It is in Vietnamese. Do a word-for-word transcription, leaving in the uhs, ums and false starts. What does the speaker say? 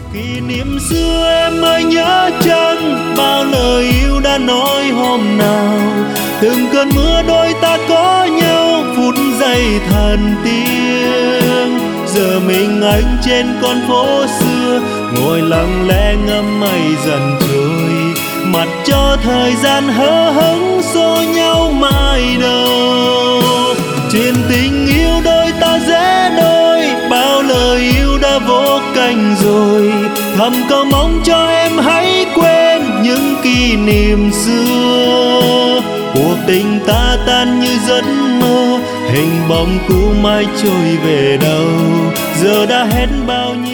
Kỷ niệm xưa em ơi nhớ chăng, bao lời yêu đã nói hôm nào. Từng cơn mưa đôi ta có nhau, phút giây thần tiếng. Giờ mình anh trên con phố xưa, ngồi lặng lẽ ngắm mây dần trôi. Mặt cho thời gian hớ hững xô nhau mãi đâu. Chuyện tình yêu đôi ta dễ đôi, bao lời yêu đã vô cánh rồi. Thầm cầu mong cho em hãy quên những kỷ niệm xưa. Cuộc tình ta tan như giấc mơ, hình bóng cũ mãi trôi về đâu. Giờ đã hết bao nhiêu